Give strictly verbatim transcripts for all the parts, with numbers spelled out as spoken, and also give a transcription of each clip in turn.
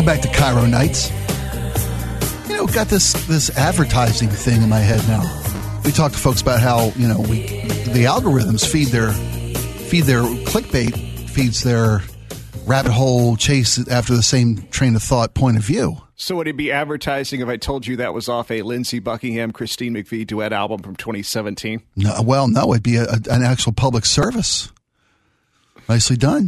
Welcome back to Cairo Nights. You know, got this this advertising thing in my head now. We talk to folks about how, you know, we the algorithms feed their feed their clickbait, feeds their rabbit hole chase after the same train of thought point of view. So would it be advertising if I told you that was off a Lindsey Buckingham, Christine McVie duet album from twenty seventeen? No, well, no, it'd be a, a, an actual public service. Nicely done.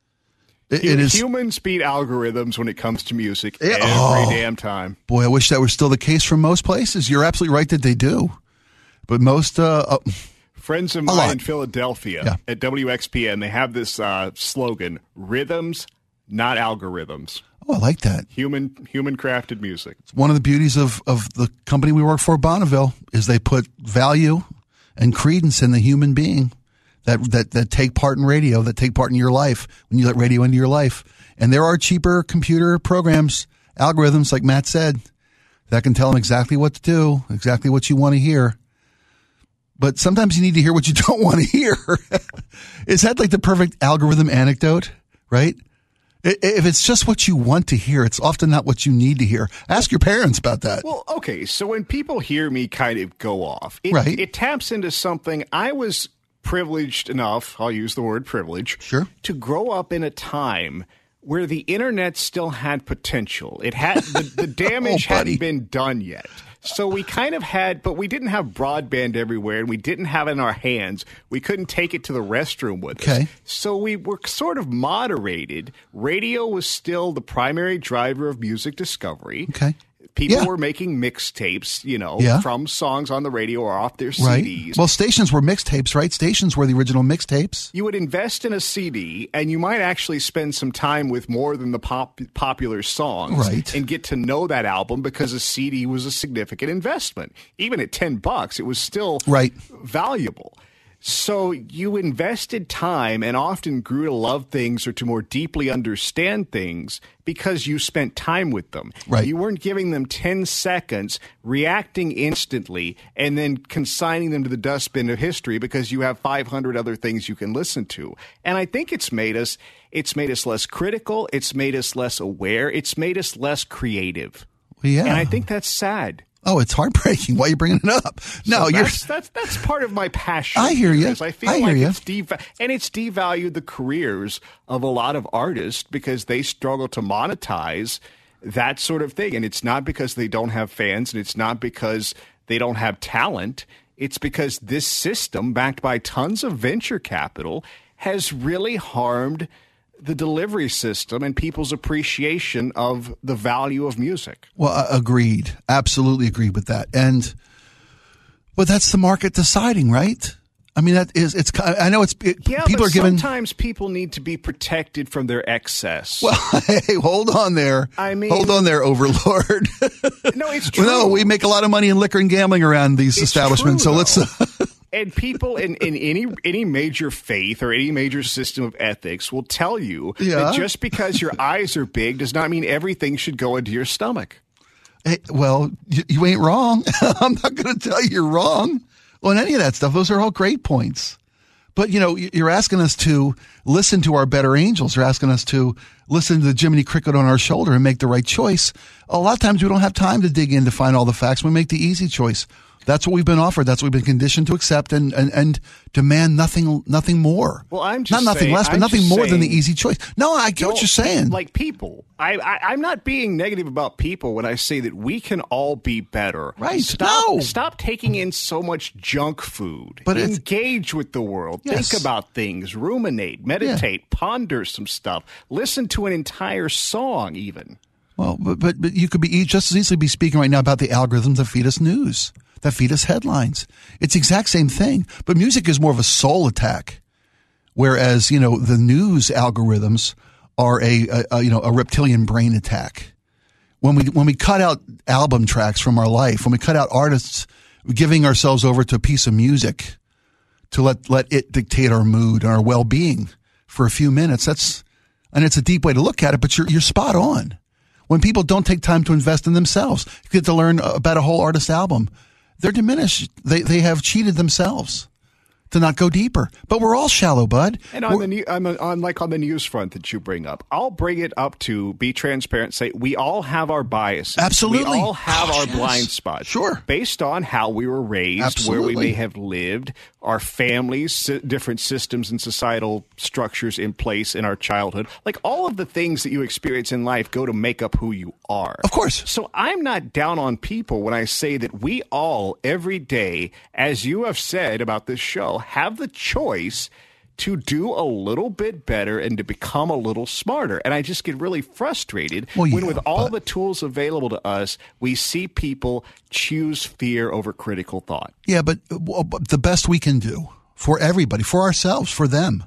It, it is humans beat algorithms when it comes to music it, every oh, damn time. Boy, I wish that were still the case for most places. You're absolutely right that they do, but most uh, uh, friends of mine in Philadelphia yeah. at W X P N, they have this uh, slogan: "Rhythms, not algorithms." Oh, I like that. Human, human crafted music. It's one of the beauties of of the company we work for, Bonneville, is they put value and credence in the human being. That, that that take part in radio, that take part in your life when you let radio into your life. And there are cheaper computer programs, algorithms, like Matt said, that can tell them exactly what to do, exactly what you want to hear. But sometimes you need to hear what you don't want to hear. Is that like the perfect algorithm anecdote, right? If it's just what you want to hear, it's often not what you need to hear. Ask your parents about that. Well, okay, so when people hear me kind of go off, it, right. it taps into something I was privileged enough, I'll use the word privilege, sure. to grow up in a time where the internet still had potential. It had the, the damage oh, hadn't been done yet. So we kind of had, but we didn't have broadband everywhere, and we didn't have it in our hands. We couldn't take it to the restroom with okay. us. So we were sort of moderated. Radio was still the primary driver of music discovery. Okay. People yeah. were making mixtapes, you know, yeah. from songs on the radio or off their C Ds. Right. Well, stations were mixtapes, right? Stations were the original mixtapes. You would invest in a C D, and you might actually spend some time with more than the pop- popular songs right. and get to know that album because a C D was a significant investment. Even at ten bucks, it was still right. valuable. So you invested time and often grew to love things or to more deeply understand things because you spent time with them. Right. You weren't giving them ten seconds, reacting instantly, and then consigning them to the dustbin of history because you have five hundred other things you can listen to. And I think it's made us it's made us less critical. It's made us less aware. It's made us less creative. Yeah. And I think that's sad. Oh, it's heartbreaking. Why are you bringing it up? No, so you're. That's, that's that's part of my passion. I hear you. I feel I hear like you. It's dev- and it's devalued the careers of a lot of artists because they struggle to monetize that sort of thing. And it's not because they don't have fans, and it's not because they don't have talent. It's because this system, backed by tons of venture capital, has really harmed the delivery system and people's appreciation of the value of music. Well, uh, agreed. Absolutely agreed with that. And, but that's the market deciding, right? I mean, that is, it's, I know it's, it, yeah, people but are given. Sometimes people need to be protected from their excess. Well, hey, hold on there. I mean, hold on there, Overlord. No, it's true. No, we make a lot of money in liquor and gambling around these it's establishments. True, so let's. Uh, And people in, in any any major faith or any major system of ethics will tell you yeah. that just because your eyes are big does not mean everything should go into your stomach. Hey, well, you, you ain't wrong. I'm not going to tell you you're wrong on any of that stuff. Those are all great points. But, you know, you're asking us to listen to our better angels. You're asking us to listen to the Jiminy Cricket on our shoulder and make the right choice. A lot of times we don't have time to dig in to find all the facts. We make the easy choice. That's what we've been offered. That's what we've been conditioned to accept and, and, and demand nothing nothing more. Well, I'm just not nothing saying, less, but I'm nothing more than the saying, easy choice. No, I get what you're saying. Like people, I, I I'm not being negative about people when I say that we can all be better. Right? Stop, no. stop taking in so much junk food. But engage with the world. Yes. Think about things. Ruminate. Meditate. Yeah. Ponder some stuff. Listen to an entire song, even. Well, but, but but you could be just as easily be speaking right now about the algorithms that feed us news, that feed us headlines. It's the exact same thing, but music is more of a soul attack, whereas, you know, the news algorithms are a, a, a you know a reptilian brain attack. When we when we cut out album tracks from our life, when we cut out artists giving ourselves over to a piece of music to let let it dictate our mood and our well-being for a few minutes, that's and it's a deep way to look at it, but you're you're spot on. When people don't take time to invest in themselves, you get to learn about a whole artist album. They're diminished. They they have cheated themselves. to not go deeper. But we're all shallow, bud. And on we're, the new, on, on like on the news front that you bring up, I'll bring it up to be transparent. Say we all have our biases. Absolutely, we all have Gosh, our yes. blind spots. Sure, based on how we were raised, Absolutely. where we may have lived, our families, different systems and societal structures in place in our childhood. Like all of the things that you experience in life go to make up who you are. Of course. So I'm not down on people when I say that we all every day, as you have said about this show, have the choice to do a little bit better and to become a little smarter. And I just get really frustrated well, yeah, when with all but... the tools available to us, we see people choose fear over critical thought. Yeah, but, but the best we can do for everybody, for ourselves, for them,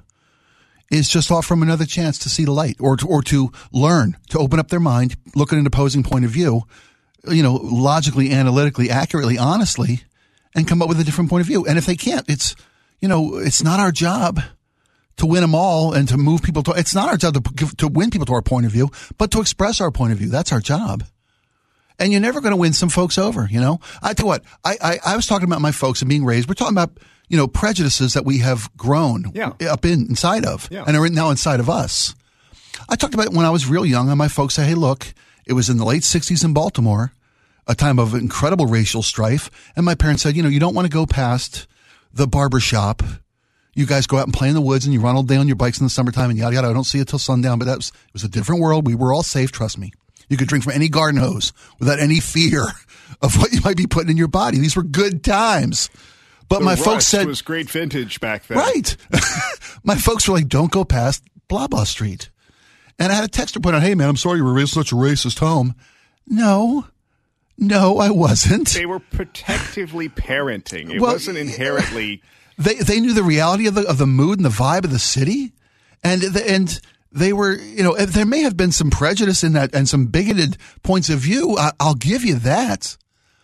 is just offer them another chance to see the light or to, or to learn, to open up their mind, look at an opposing point of view, you know, logically, analytically, accurately, honestly, and come up with a different point of view. And if they can't, it's, you know, it's not our job to win them all and to move people to, it's not our job to, to win people to our point of view, but to express our point of view. That's our job. And you're never going to win some folks over, you know? I tell you what, I, I, I was talking about my folks and being raised. We're talking about, you know, prejudices that we have grown yeah. up in, inside of yeah. and are now inside of us. I talked about it when I was real young and my folks say, hey, look, it was in the late sixties in Baltimore, a time of incredible racial strife. And my parents said, you know, you don't want to go past the barber shop. You guys go out and play in the woods and you run all day on your bikes in the summertime and yada, yada. I don't see it till sundown, but that was, it was a different world. We were all safe. Trust me. You could drink from any garden hose without any fear of what you might be putting in your body. These were good times. But the my Rust folks said, it was great vintage back then. Right. My folks were like, don't go past blah, blah street. And I had a texter point out, hey man, I'm sorry you were raised in such a racist home. No. No, I wasn't. They were protectively parenting. It well, wasn't inherently. They they knew the reality of the of the mood and the vibe of the city, and the, and they were, you know, there may have been some prejudice in that and some bigoted points of view. I, I'll give you that,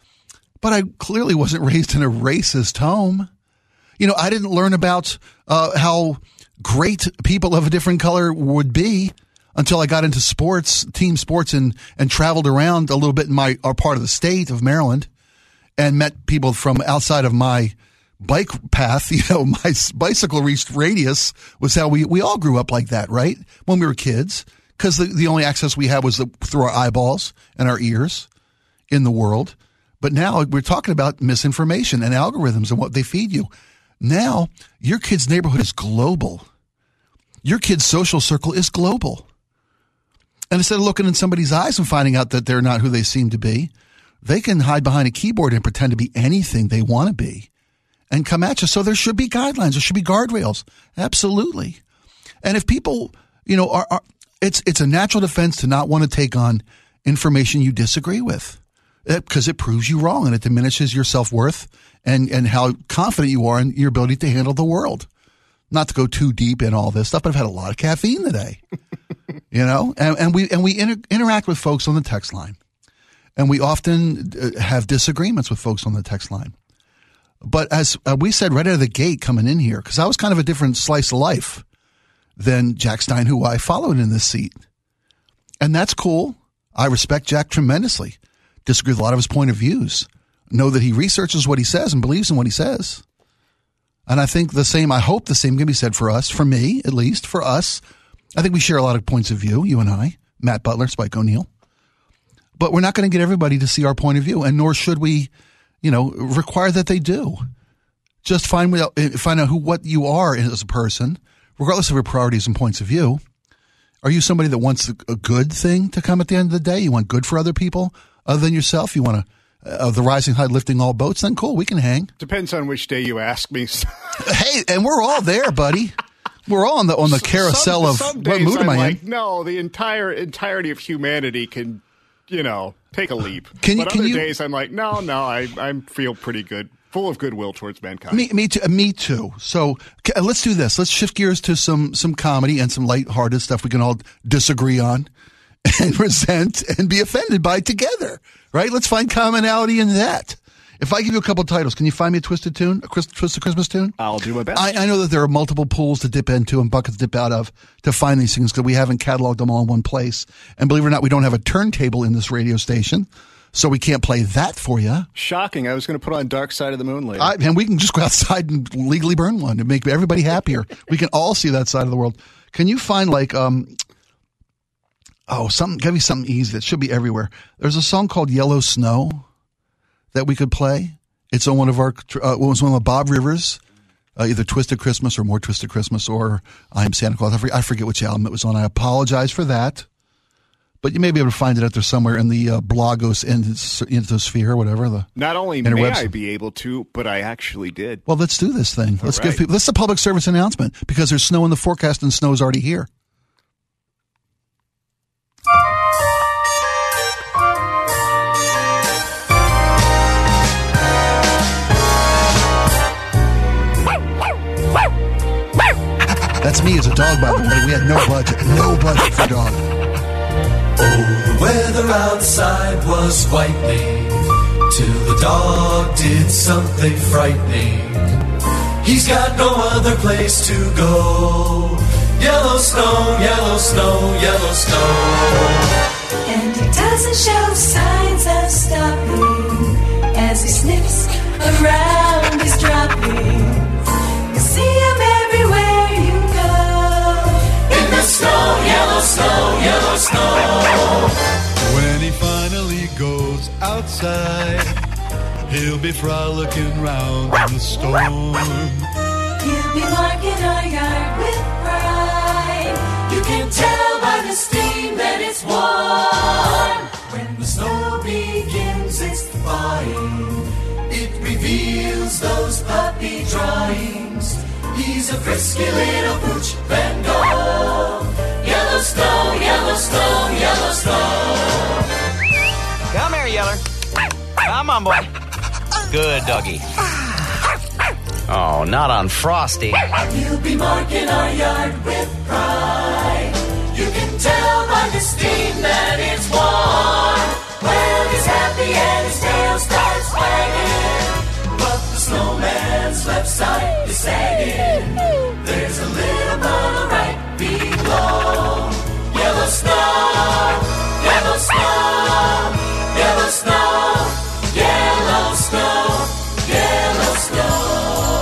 but I clearly wasn't raised in a racist home. You know, I didn't learn about uh, how great people of a different color would be until I got into sports, team sports, and and traveled around a little bit in my our part of the state of Maryland, and met people from outside of my bike path. You know, my bicycle reached radius was how we we all grew up like that, right? When we were kids, because the the only access we had was the, through our eyeballs and our ears in the world. But now we're talking about misinformation and algorithms and what they feed you. Now your kid's neighborhood is global. Your kid's social circle is global. And instead of looking in somebody's eyes and finding out that they're not who they seem to be, they can hide behind a keyboard and pretend to be anything they want to be and come at you. So there should be guidelines. There should be guardrails. Absolutely. And if people, you know, are, are it's it's a natural defense to not want to take on information you disagree with, because it, it proves you wrong and it diminishes your self-worth and, and how confident you are in your ability to handle the world. Not to go too deep in all this stuff, but I've had a lot of caffeine today. You know, and, and we and we inter- interact with folks on the text line, and we often uh, have disagreements with folks on the text line. But as uh, we said right out of the gate coming in here, because I was kind of a different slice of life than Jack Stein, who I followed in this seat, and that's cool. I respect Jack tremendously. Disagree with a lot of his point of views. Know that he researches what he says and believes in what he says. And I think the same. I hope the same can be said for us, for me at least, for us. I think we share a lot of points of view, you and I, Matt Butler, Spike O'Neill. But we're not going to get everybody to see our point of view, and nor should we, you know, require that they do. Just find find out who what you are as a person, regardless of your priorities and points of view. Are you somebody that wants a good thing to come at the end of the day? You want good for other people other than yourself? You want to, uh, the rising tide lifting all boats? Then cool, we can hang. Depends on which day you ask me. Hey, and we're all there, buddy. We're all on the on the carousel some, of some what mood am I like, in? No, the entire entirety of humanity can, you know, take a leap. Can you, but can other you, days I'm like, no, no, I I feel pretty good, full of goodwill towards mankind. Me, me too. Me too. So okay, let's do this. Let's shift gears to some some comedy and some lighthearted stuff we can all disagree on and resent and be offended by together. Right? Let's find commonality in that. If I give you a couple titles, can you find me a twisted tune, a twisted Christmas tune? I'll do my best. I, I know that there are multiple pools to dip into and buckets to dip out of to find these things because we haven't cataloged them all in one place. And believe it or not, we don't have a turntable in this radio station. So we can't play that for you. Shocking. I was going to put on Dark Side of the Moon later. I, and we can just go outside and legally burn one to make everybody happier. We can all see that side of the world. Can you find like, um, oh, something, give me something easy that should be everywhere. There's a song called Yellow Snow that we could play. It's on one of our, uh, it was one of Bob Rivers, uh, either Twisted Christmas or More Twisted Christmas or I'm Santa Claus. I forget, I forget which album it was on. I apologize for that. But you may be able to find it out there somewhere in the uh, blogos infosphere or whatever. The Not only may I be able to, but I actually did. Well, let's do this thing. All let's right. give people. This is a public service announcement because there's snow in the forecast and snow is already here. That's me as a dog, by the way. We had no budget. No budget for dog. Oh, the weather outside was whitening till the dog did something frightening. He's got no other place to go. Yellow snow, yellow snow, yellow snow. And he doesn't show signs of stopping as he sniffs around his droppings. You see him everywhere you go. In the snow, yellow snow, yellow snow. When he finally goes outside, he'll be frolicking round in the storm. He'll be marking our yard with pride. You can tell by the steam that it's warm. When the snow begins its thawing, it reveals those puppy drawings. He's a frisky little pooch Van Gogh. Yellow snow, yellow snow, yellow snow. Come here, Yeller. Come on, boy. Good doggy. Oh, not on Frosty. He'll be marking our yard with pride. You can tell by the steam that it's warm. Well, he's happy and his tail starts wagging, but the snowman's left side is sagging. There's a little puddle right below. Yellow snow, yellow snow, yellow snow, yellow snow, yellow snow.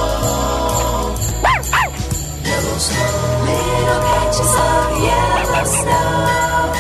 Yellow snow, Little patches of yellow snow.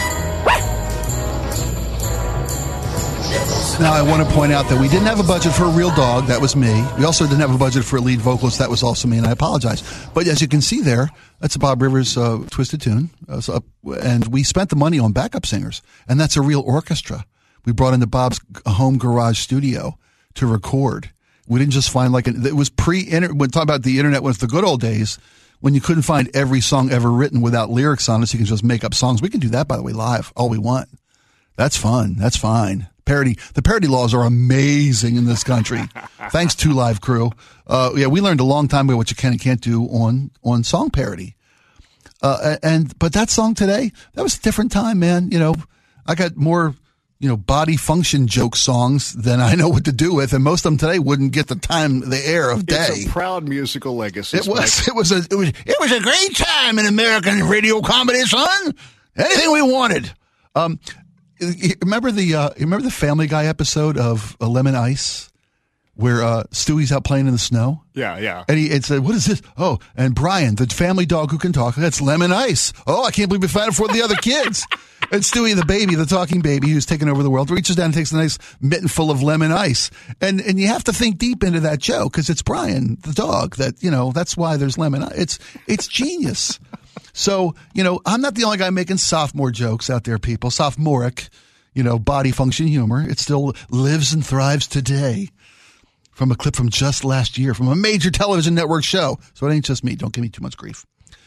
Now, I want to point out that we didn't have a budget for a real dog. That was me. We also didn't have a budget for a lead vocalist. That was also me, and I apologize. But as you can see there, that's a Bob Rivers uh, Twisted Tune. Uh, so, and we spent the money on backup singers, and that's a real orchestra. We brought into Bob's home garage studio to record. We didn't just find like, a, it was pre-internet. When talking about the internet was the good old days, when you couldn't find every song ever written without lyrics on it, so you can just make up songs. We can do that, by the way, live, all we want. That's fun. That's fine. Parody. The parody laws are amazing in this country. Thanks to Live Crew. Uh, yeah, we learned a long time ago what you can and can't do on, on song parody. Uh, and, but that song today, that was a different time, man. You know, I got more, you know, body function joke songs than I know what to do with. And most of them today wouldn't get the time, the air of day. It's a proud musical legacy. It was, it was a, it was, it was a great time in American radio comedy, son. Anything we wanted. Um, You remember the uh, you remember the Family Guy episode of uh, Lemon Ice, where uh, Stewie's out playing in the snow? Yeah, yeah. And he it said, "What is this?" Oh, and Brian, the family dog who can talk, that's Lemon Ice. Oh, I can't believe we found it for the other kids. And Stewie, the baby, the talking baby who's taking over the world, reaches down and takes a nice mitten full of lemon ice. And and you have to think deep into that joke because it's Brian, the dog. That you know that's why there's lemon ice. It's it's genius. So, you know, I'm not the only guy making sophomore jokes out there, people. Sophomoric, you know, body function humor. It still lives and thrives today. From a clip from just last year from a major television network show. So it ain't just me. Don't give me too much grief.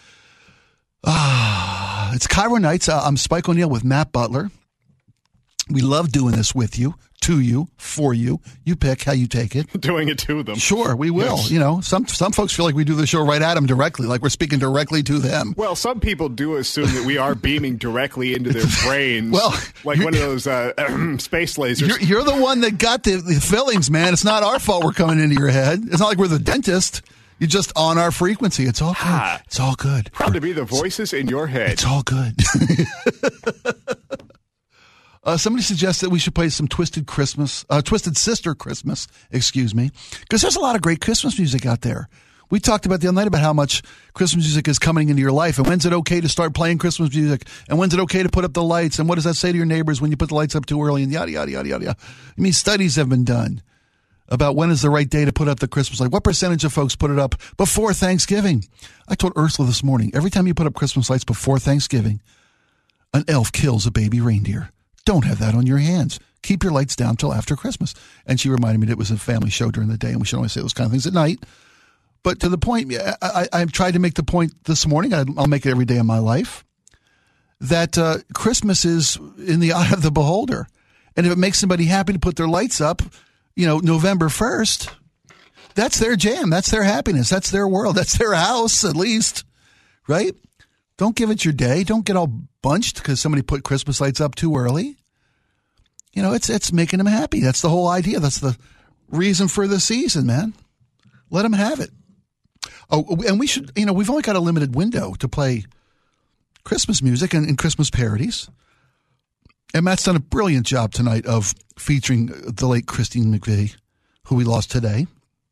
Ah, it's Cairo Nights. Uh, I'm Spike O'Neill with Matt Butler. We love doing this with you, to you, for you. You pick how you take it. Doing it to them. Sure, we will. Yes. You know, some some folks feel like we do the show right at them directly, like we're speaking directly to them. Well, some people do assume that we are beaming directly into their brains. Well, like one of those uh, space lasers. You're, you're the one that got the, the fillings, man. It's not our fault we're coming into your head. It's not like we're the dentist. You're just on our frequency. It's all good. Ah, it's all good. Proud to be the voices in your head. It's all good. Uh, somebody suggests that we should play some Twisted Christmas, uh, Twisted Sister Christmas, excuse me, because there's a lot of great Christmas music out there. We talked about the other night about how much Christmas music is coming into your life, and when's it okay to start playing Christmas music, and when's it okay to put up the lights, and what does that say to your neighbors when you put the lights up too early, and yada, yada, yada, yada, yada. I mean, studies have been done about when is the right day to put up the Christmas light. What percentage of folks put it up before Thanksgiving? I told Ursula this morning, every time you put up Christmas lights before Thanksgiving, an elf kills a baby reindeer. Don't have that on your hands. Keep your lights down till after Christmas. And she reminded me that it was a family show during the day, and we should only say those kind of things at night. But to the point, I, I, I've tried to make the point this morning, I, I'll make it every day of my life, that uh, Christmas is in the eye of the beholder. And if it makes somebody happy to put their lights up, you know, November first, that's their jam. That's their happiness. That's their world. That's their house, at least. Right? Don't give it your day. Don't get all bunched because somebody put Christmas lights up too early. You know, it's it's making them happy. That's the whole idea. That's the reason for the season, man. Let them have it. Oh, and we should, you know, we've only got a limited window to play Christmas music and, and Christmas parodies. And Matt's done a brilliant job tonight of featuring the late Christine McVie, who we lost today.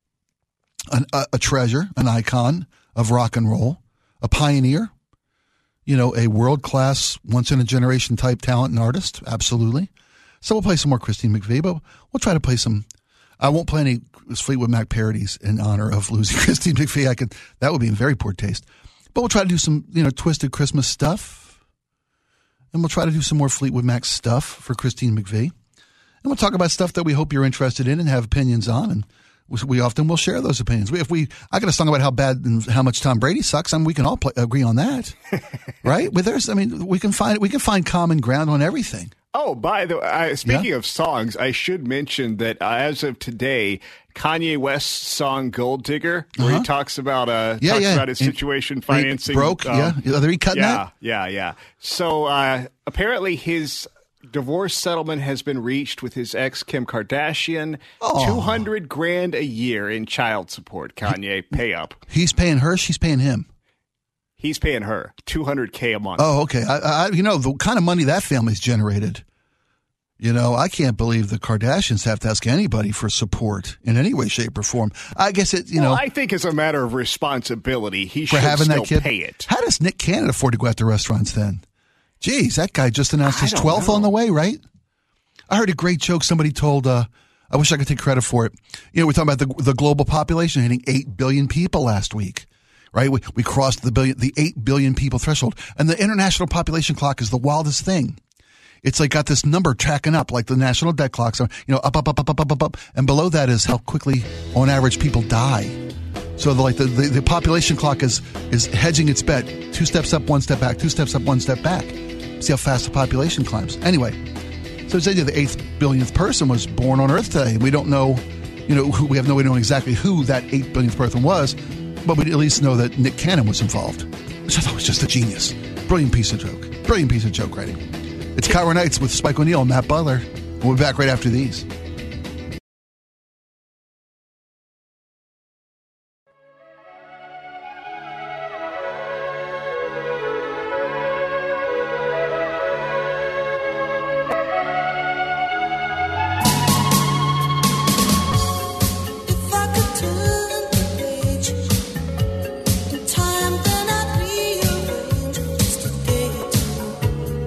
An, a, a treasure, an icon of rock and roll, a pioneer, you know, a world-class, once-in-a-generation type talent and artist. Absolutely. So we'll play some more Christine McVie, but we'll try to play some. I won't play any Fleetwood Mac parodies in honor of losing Christine McVie. I could, that would be in very poor taste. But we'll try to do some, you know, Twisted Christmas stuff. And we'll try to do some more Fleetwood Mac stuff for Christine McVie. And we'll talk about stuff that we hope you're interested in and have opinions on. And we often will share those opinions. If we, I got a song about how bad and how much Tom Brady sucks. I mean, we can all play, agree on that, right? But there's, I mean, we can find we can find common ground on everything. Oh, by the way, uh, speaking Yeah. of songs, I should mention that uh, as of today, Kanye West's song "Gold Digger," where Uh-huh. he talks about uh, Yeah, talks yeah. about his And- situation financing broke. um, yeah, are they cutting yeah, that? yeah, yeah. So uh, apparently, his divorce settlement has been reached with his ex Kim Kardashian. Oh. Two hundred grand a year in child support. Kanye, pay up. He's paying her. She's paying him. He's paying her two hundred k a month. Oh, okay. I, I, you know, the kind of money that family's generated. You know, I can't believe the Kardashians have to ask anybody for support in any way, shape, or form. I guess it, you well, know, I think as a matter of responsibility, he for should having still that kid. pay it. How does Nick Cannon afford to go out to restaurants then? Geez, that guy just announced I his don't twelfth know. on the way, right? I heard a great joke somebody told. Uh, I wish I could take credit for it. You know, we're talking about the the global population hitting eight billion people last week, right? We we crossed the billion, the eight billion people threshold, and the international population clock is the wildest thing. It's like got this number tracking up, like the national debt clock. So, you know, up, up, up, up, up, up, up, up. And below that is how quickly, on average, people die. So, the, like, the, the, the population clock is is hedging its bet. Two steps up, one step back. Two steps up, one step back. See how fast the population climbs. Anyway, so it's the idea the eighth billionth person was born on Earth today. We don't know, you know, who, we have no way of knowing exactly who that eight billionth person was, but we at least know that Nick Cannon was involved, which I thought was just a genius. Brilliant piece of joke. Brilliant piece of joke writing. It's Cairo Nights with Spike O'Neill and Matt Butler. We'll be back right after these. If I could turn the page in time, then I'd rearrange just a day or two.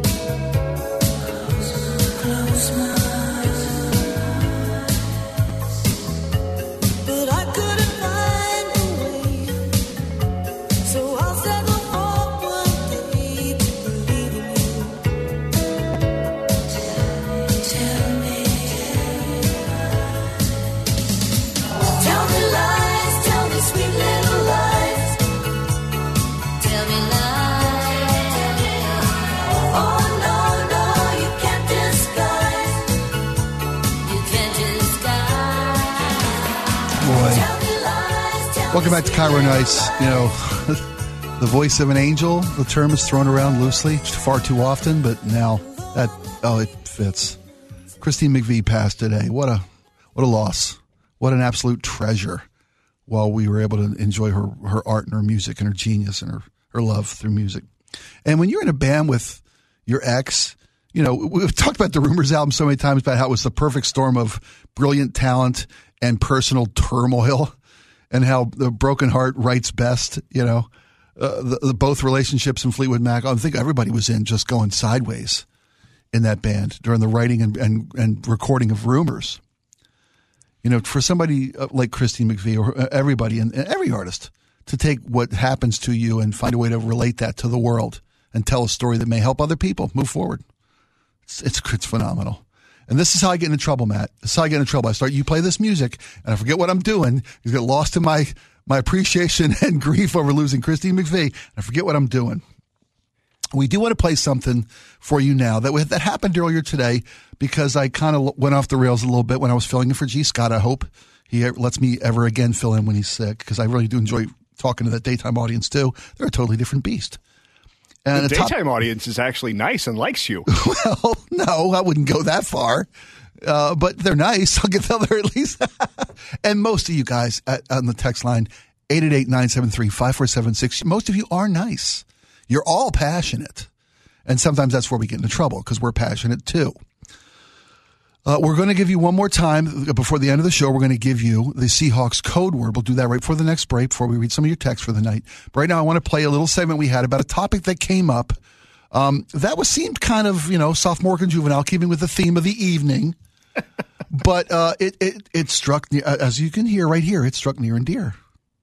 Close my eyes, but I couldn't find a way. So I'll settle for one day to believe in you. Tell me. Tell me lies, tell me sweet little lies. Tell me lies. Oh no, no, you can't disguise. You can't disguise. Boy. Tell me lies, tell Welcome me back to sweet Cairo little Nights. You know, the voice of an angel, the term is thrown around loosely far too often, but now that, oh, it fits. Christine McVie passed today. What a, what a loss. What an absolute treasure. While we were able to enjoy her, her art and her music and her genius and her, her love through music. And when you're in a band with your ex, you know, we've talked about the Rumors album so many times about how it was the perfect storm of brilliant talent and personal turmoil, and how the broken heart writes best, you know, uh, the, the both relationships in Fleetwood Mac. I think everybody was in just going sideways in that band during the writing and, and, and recording of Rumors. You know, for somebody like Christine McVie or everybody and, and every artist to take what happens to you and find a way to relate that to the world and tell a story that may help other people move forward. It's, it's, it's phenomenal. And this is how I get into trouble, Matt. This is how I get into trouble. I start, you play this music, and I forget what I'm doing. You get lost in my, my appreciation and grief over losing Christine McVie, and I forget what I'm doing. We do want to play something for you now that that happened earlier today because I kind of went off the rails a little bit when I was filling in for G. Scott. I hope he lets me ever again fill in when he's sick, because I really do enjoy talking to that daytime audience too. They're a totally different beast. And the, the top, daytime audience is actually nice and likes you. Well, no, I wouldn't go that far. Uh, but they're nice. I'll give them there at least. And most of you guys at, on the text line, eight eight eight, nine seven three, five four seven six, most of you are nice. You're all passionate. And sometimes that's where we get into trouble, because we're passionate too. Uh, we're going to give you one more time before the end of the show. We're going to give you the Seahawks code word. We'll do that right before the next break, before we read some of your texts for the night. But right now, I want to play a little segment we had about a topic that came up um, that was seemed kind of, you know, sophomoric and juvenile, keeping with the theme of the evening. But uh, it, it, it struck, as you can hear right here, it struck near and dear.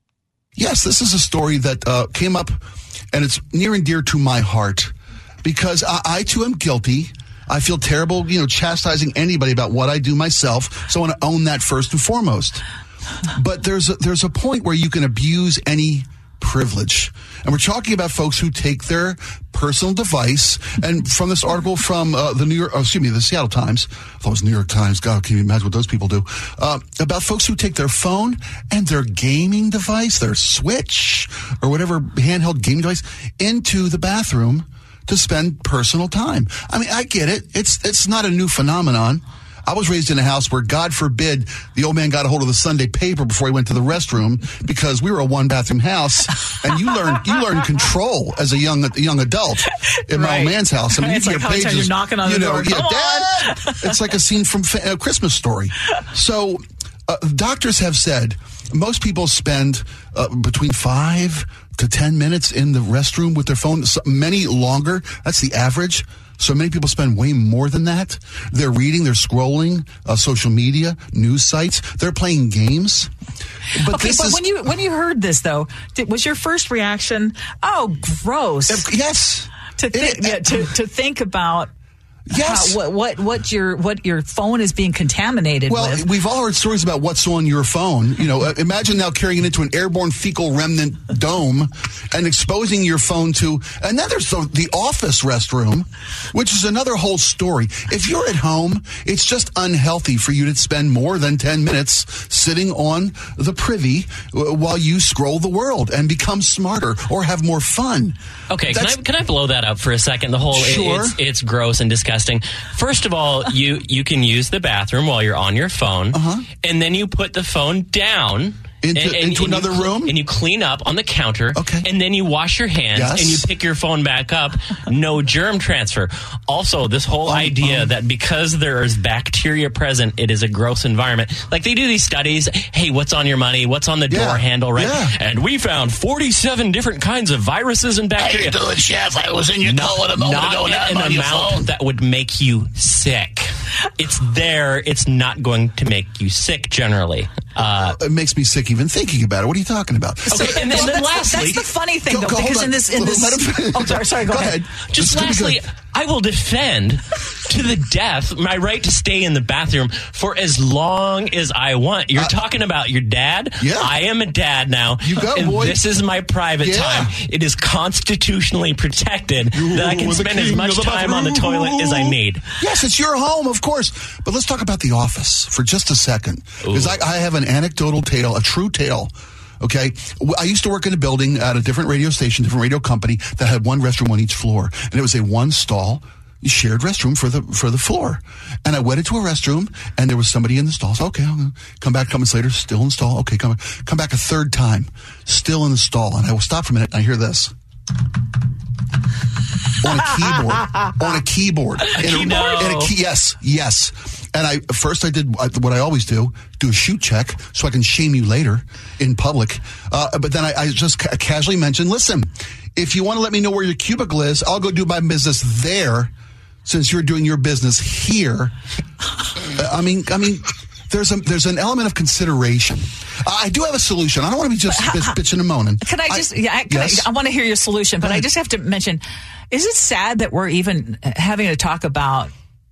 Yes, this is a story that uh, came up, and it's near and dear to my heart, because I, I too am guilty. I feel terrible, you know, chastising anybody about what I do myself. So I want to own that first and foremost. But there's a, there's a point where you can abuse any privilege. And we're talking about folks who take their personal device. And from this article from uh, the New York, oh, excuse me, the Seattle Times, I thought it was New York Times. God, can you imagine what those people do? Uh, about folks who take their phone and their gaming device, their Switch or whatever handheld gaming device, into the bathroom to spend personal time. I mean, I get it. It's it's not a new phenomenon. I was raised in a house where, God forbid, the old man got a hold of the Sunday paper before he went to the restroom, because we were a one-bathroom house, and you learn you learn control as a young a young adult in right. my old man's house. I mean, it's you like get how many pages, times you're knocking on you the know, door. yeah, Come Dad! on! It's like a scene from a Christmas Story. So, uh, doctors have said most people spend uh, between five to ten minutes in the restroom with their phone. Many longer. That's the average. So many people spend way more than that. They're reading, they're scrolling, uh, social media, news sites. They're playing games. But okay, this but is, when you when you heard this, though, did, was your first reaction, "Oh, gross"? Uh, yes. To think, it, yeah, to to think about. Yes. How, what what what your what your phone is being contaminated well, with. Well, we've all heard stories about what's on your phone. You know, uh, imagine now carrying it into an airborne fecal remnant dome and exposing your phone to. And then there's the, the office restroom, which is another whole story. If you're at home, it's just unhealthy for you to spend more than ten minutes sitting on the privy while you scroll the world and become smarter or have more fun. Okay, can I, can I blow that up for a second? The whole Sure. it, it's, it's gross and disgusting. First of all, you, you can use the bathroom while you're on your phone, uh-huh. and then you put the phone down. Into, and, and, into and another you, room? And you clean up on the counter. Okay. And then you wash your hands, Yes. and you pick your phone back up. No germ transfer. Also, this whole Um, idea um, that because there is bacteria present, it is a gross environment. Like, they do these studies. Hey, what's on your money? What's on the Yeah. door handle, right? Yeah. And we found forty-seven different kinds of viruses and bacteria. How you doing, Chef? I was in your Not, colon a moment not ago, and in I'm an on your amount phone. that would make you sick. It's there. It's not going to make you sick generally. Uh, It makes me sick even thinking about it. What are you talking about? okay, and then, Well, then that's, lastly, that's the funny thing, Go- though, go, hold because on. in this in this. Let him finish. Oh, sorry, sorry, go, Go ahead. ahead. just This could be lastly, good. I will defend to the death my right to stay in the bathroom for as long as I want. You're Uh, talking about your dad. Yeah. I am a dad now. You go, and boy. This is my private Yeah. time. It is constitutionally protected that I can the spend as king much of the time on the toilet as I need. Yes, it's your home, of course. But let's talk about The Office for just a second. Because I, I have an anecdotal tale, a true tale. Okay. I used to work in a building at a different radio station, different radio company that had one restroom on each floor. And it was a one stall shared restroom for the for the floor. And I went into a restroom and there was somebody in the stall. So, okay, I'll come back a couple minutes later, still in the stall. Okay, come, come back a third time, still in the stall. And I will stop for a minute and I hear this. on a keyboard. on a keyboard. A keyboard? In a key, yes, yes. And I first I did what I always do, do a shoot check so I can shame you later in public. Uh, but then I, I just ca- casually mentioned, listen, if you want to let me know where your cubicle is, I'll go do my business there since you're doing your business here. I mean, I mean, there's a there's an element of consideration. I do have a solution. I don't want to be just how, bitch, bitching and moaning. Can I just, I, yeah, I, can yes? I, I want to hear your solution, but I just have to mention, is it sad that we're even having to talk about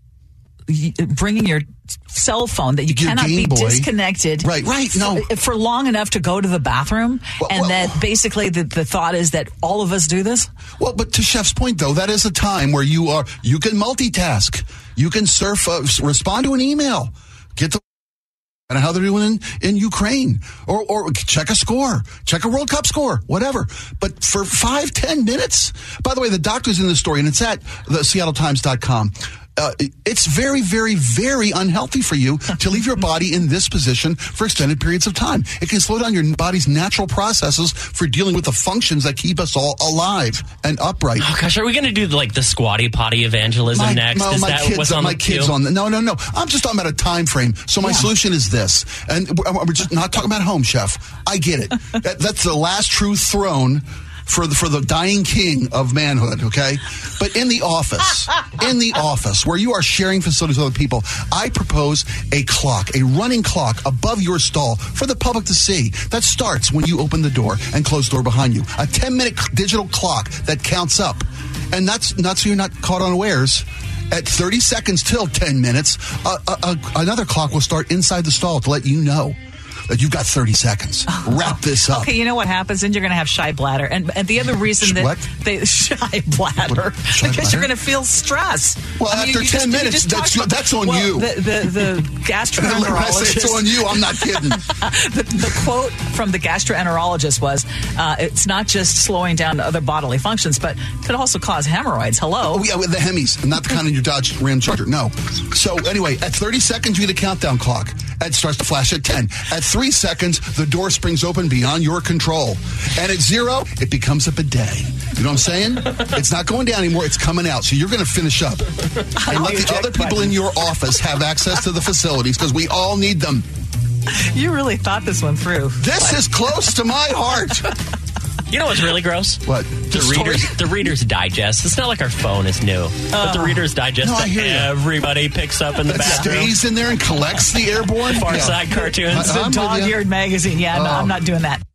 bringing your cell phone that you Your cannot Game be Boy. disconnected Right, right, no. for, for long enough to go to the bathroom, Well, and well- that basically the, the thought is that all of us do this? Well, but to Chef's point, though, that is a time where you are you can multitask. You can surf, uh, respond to an email, get the and how they're doing in, in Ukraine, or or check a score, check a World Cup score, whatever. But for five, ten minutes, by the way, the doctor's in the story, and it's at the Seattle Times dot com. Uh, it's very, very, very unhealthy for you to leave your body in this position for extended periods of time. It can slow down your body's natural processes for dealing with the functions that keep us all alive and upright. Oh gosh, are we going to do like the squatty potty evangelism My, next? no, Is my that kids, what's on my the kids queue? on the, no, no, no. I'm just talking about a time frame. So my Yeah. solution is this, and we're, we're just not talking about Home Chef. I get it. that, that's the last true throne for the for the dying king of manhood. Okay, but in the office, in the office where you are sharing facilities with other people, I propose a clock, a running clock above your stall for the public to see. That starts when you open the door and close the door behind you. A ten minute digital clock that counts up, and that's not so you're not caught unawares. At thirty seconds till ten minutes, uh, uh, uh, another clock will start inside the stall to let you know that you've got thirty seconds. Wrap this up. Okay, you know what happens? Then you're going to have shy bladder. And and the other reason that What? they shy bladder What? Shy because bladder? you're going to feel stress. Well, I mean, after you ten just- you minutes, just that's talked your- about- that's on well, you. The the, the gastroenterologist. It's on you. I'm not kidding. the, the quote from the gastroenterologist was, uh, "It's not just slowing down other bodily functions, but could also cause hemorrhoids." Hello. Oh, yeah, with the Hemis, not the kind in your Dodge Ram Charger. No. So anyway, at thirty seconds, you get a countdown clock. It starts to flash at ten. At three seconds, the door springs open beyond your control. And at zero, it becomes a bidet. You know what I'm saying? It's not going down anymore. It's coming out. So you're going to finish up. And let the other people in your office have access to the facilities because we all need them. You really thought this one through. This is close to my heart. You know what's really gross? What? The readers, the Reader's Digest. It's not like our phone is new, but the Reader's Digest No, I that hear ya. everybody picks up in the That bathroom. stays in there and collects the airborne. Far Yeah. Side cartoons. I- It's a I'm with ya. dog-eared magazine. Yeah, no, Oh. I'm not doing that.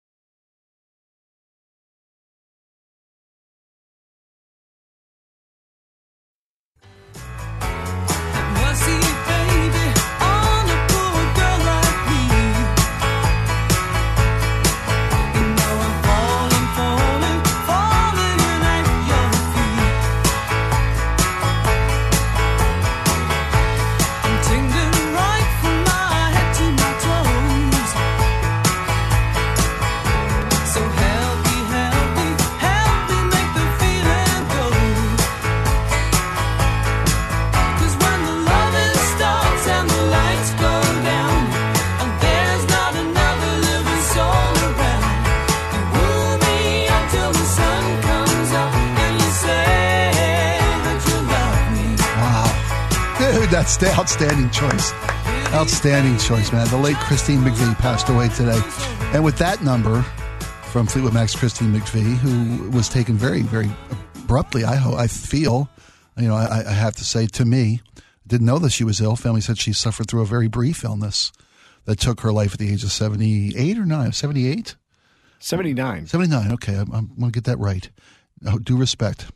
Dude, that's the outstanding choice. Outstanding choice, man. The late Christine McVie passed away today. And with that number from Fleetwood Mac's Christine McVie, who was taken very, very abruptly, I hope, I feel, you know, I, I have to say, to me, didn't know that she was ill. Family said she suffered through a very brief illness that took her life at the age of seventy-eight or nine, seventy-eight? seventy-nine. seventy-nine, okay. I'm, I'm going to get that right. Oh, due respect.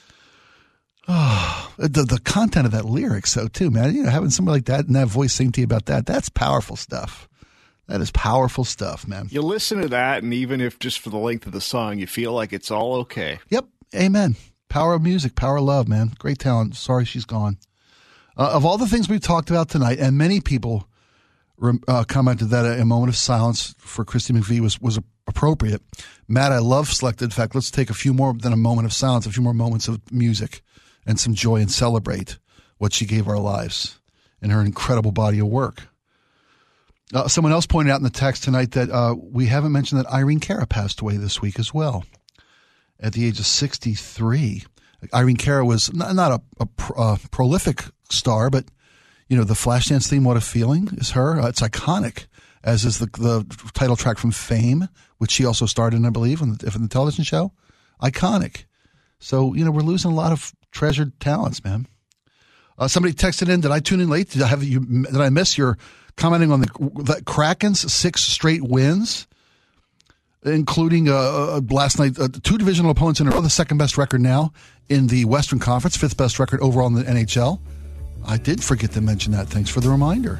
Oh, the the content of that lyrics, though, too, man. You know, having somebody like that and that voice sing to you about that, that's powerful stuff. That is powerful stuff, man. You listen to that, and even if just for the length of the song, you feel like it's all okay. Yep. Amen. Power of music, power of love, man. Great talent. Sorry she's gone. Uh, of all the things we've talked about tonight, and many people uh, commented that a, a moment of silence for Christy McVie was, was appropriate. Matt, I love selected. In fact, let's take a few more than a moment of silence, a few more moments of music and some joy and celebrate what she gave our lives in her incredible body of work. Uh, someone else pointed out in the text tonight that uh, we haven't mentioned that Irene Cara passed away this week as well. at the age of sixty-three. Irene Cara was not, not a, a, pro, a prolific star, but, you know, the Flashdance theme, What a Feeling, is her. Uh, it's iconic, as is the, the title track from Fame, which she also starred in, I believe, on the, in the television show. Iconic. So, you know, we're losing a lot of treasured talents, man. Uh, somebody texted in, did I tune in late? Did I have you? Did I miss your commenting on the, the Kraken's six straight wins, including uh, last night, uh, two divisional opponents in a row, the second best record now in the Western Conference, fifth best record overall in the N H L. I did forget to mention that. Thanks for the reminder.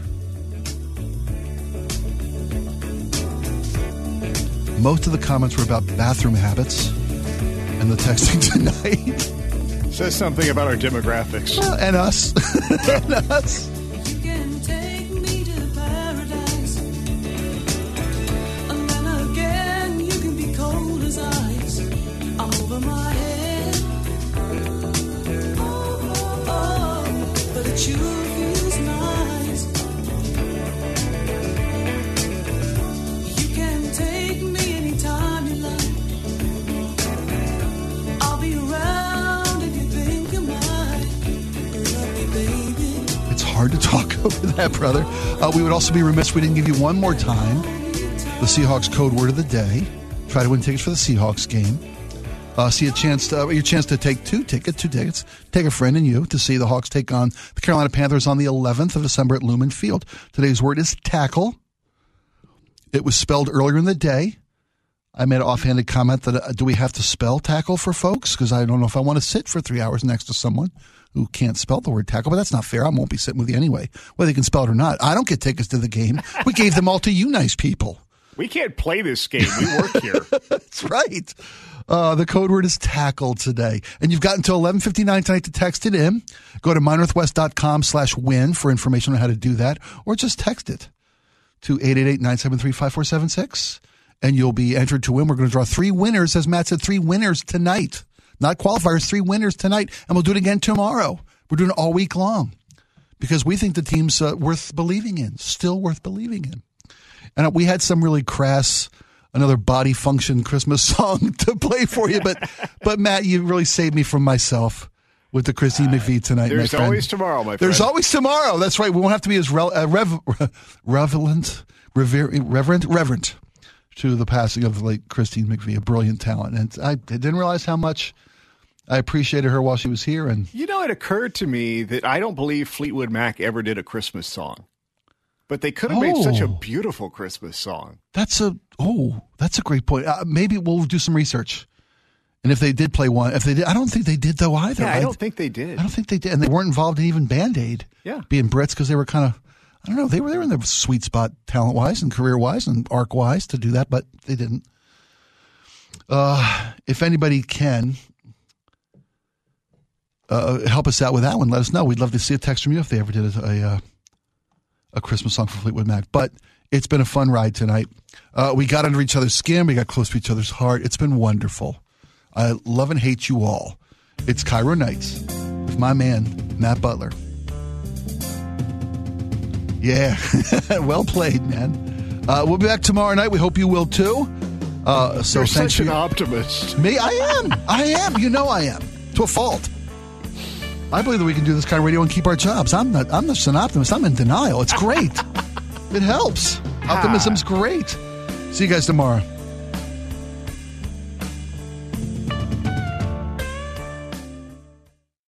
Most of the comments were about bathroom habits and the texting tonight. Says something about our demographics. Well, and us. and us. You can take me to paradise, and then again you can be cold as ice over my head. Oh, oh, oh, but it sure feels nice. You can take me anytime you like. I'll be around if you think you might love me, baby. It's hard to talk over that, brother. Uh, we would also be remiss if we didn't give you one more time the Seahawks code word of the day. Try to win tickets for the Seahawks game. Uh, see a chance to, uh, your chance to take two tickets, two tickets, take a friend and you to see the Hawks take on the Carolina Panthers on the eleventh of December at Lumen Field. Today's word is tackle. It was spelled earlier in the day. I made an offhanded comment that, uh, do we have to spell tackle for folks? Because I don't know if I want to sit for three hours next to someone who can't spell the word tackle, but that's not fair. I won't be sitting with you anyway, whether you can spell it or not. I don't get tickets to the game. We gave them all to you nice people. We can't play this game. We work here. That's right. Uh, the code word is tackle today. And you've got until eleven fifty-nine tonight to text it in. Go to my northwest dot com slash win for information on how to do that, or just text it to eight eight eight, nine seven three, five four seven six. And you'll be entered to win. We're going to draw three winners, as Matt said, three winners tonight. Not qualifiers, three winners tonight. And we'll do it again tomorrow. We're doing it all week long because we think the team's uh, worth believing in, still worth believing in. And we had some really crass, another body function Christmas song to play for you. But, but Matt, you really saved me from myself with the Christine uh, McVie tonight, There's my friend. always tomorrow, my friend. There's always tomorrow. That's right. We won't have to be as re- uh, rev- relevant, rever- reverent, reverent to the passing of the late Christine McVie, a brilliant talent. And I didn't realize how much I appreciated her while she was here. And you know, it occurred to me that I don't believe Fleetwood Mac ever did a Christmas song. But they could have oh, made such a beautiful Christmas song. That's a oh, that's a great point. Uh, maybe we'll do some research. And if they did play one, if they did, I don't think they did though either. Yeah, I don't I, think they did. I don't think they did, and they weren't involved in even Band Aid. Yeah, being Brits because they were kind of, I don't know, they were they were in their sweet spot talent wise and career wise and arc wise to do that, but they didn't. Uh, if anybody can uh, help us out with that one, let us know. We'd love to see a text from you if they ever did a. a uh, a Christmas song for Fleetwood Mac. But it's been a fun ride tonight. Uh, we got under each other's skin. We got close to each other's heart. It's been wonderful. I love and hate you all. It's Cairo Nights with my man, Matt Butler. Yeah. Well played, man. Uh, we'll be back tomorrow night. We hope you will too. Uh, so You're thanks such an for, optimist. Me? I am. I am. You know I am. To a fault. I believe that we can do this kind of radio and keep our jobs. I'm not. I'm not an optimist. I'm in denial. It's great. It helps. Optimism's great. See you guys tomorrow.